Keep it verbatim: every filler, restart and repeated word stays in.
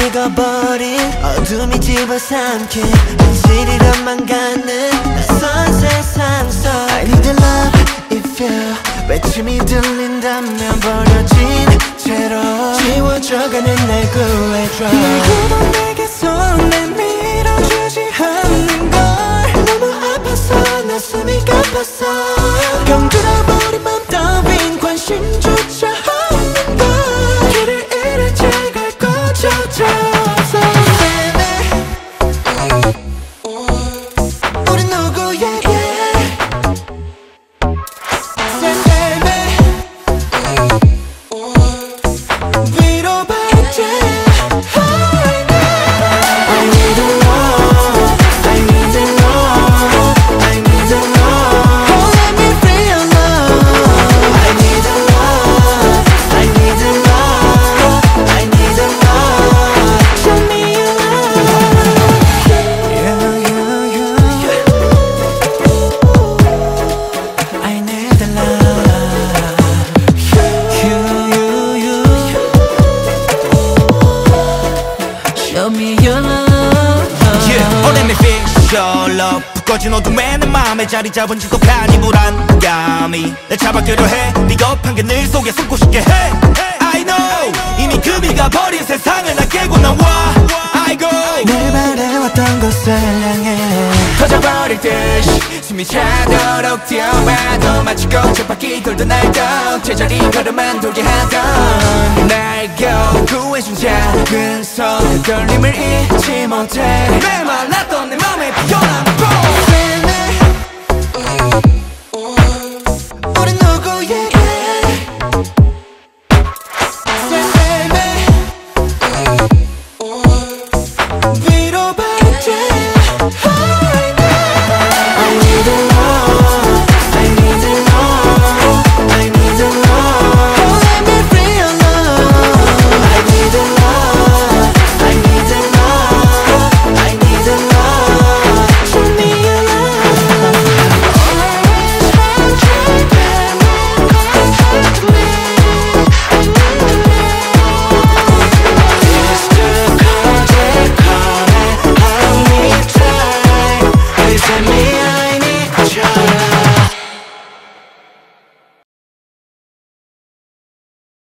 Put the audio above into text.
식어버린 어둠이 집어삼킨 현실이란만 갖는 낯선 세상 속 I need love if you 외침이 들린다면 버려진 채로 지워져가는 날 구해줘 누구도 내게 손 내밀어주지 않는 걸 너무 아파서 나 숨이 가빠서 병들어버린 맘 따윈 관심조차 없는 걸 길을 잃을 제갈 꺼져줘 우리 누구에게 꺼진 어둠에 내 맘에 자리 잡은 지독한 이 불안감이 날 잡아끌려 해 비겁한 게 늘 속에 숨고 싶게 해 I know 이미 금이가 버린 세상을 나 깨고 나와 I go 늘 바래왔던 곳을 향해 터져버릴 듯이 숨이 차도록 뛰어봐도 마치 꽃처바퀴 돌던 날던 제자리 걸음만 돌게 하던 날 겨우 구해준 작은 손 그 떨림을 잊지 못해 메말랐던 내 맘에 피어난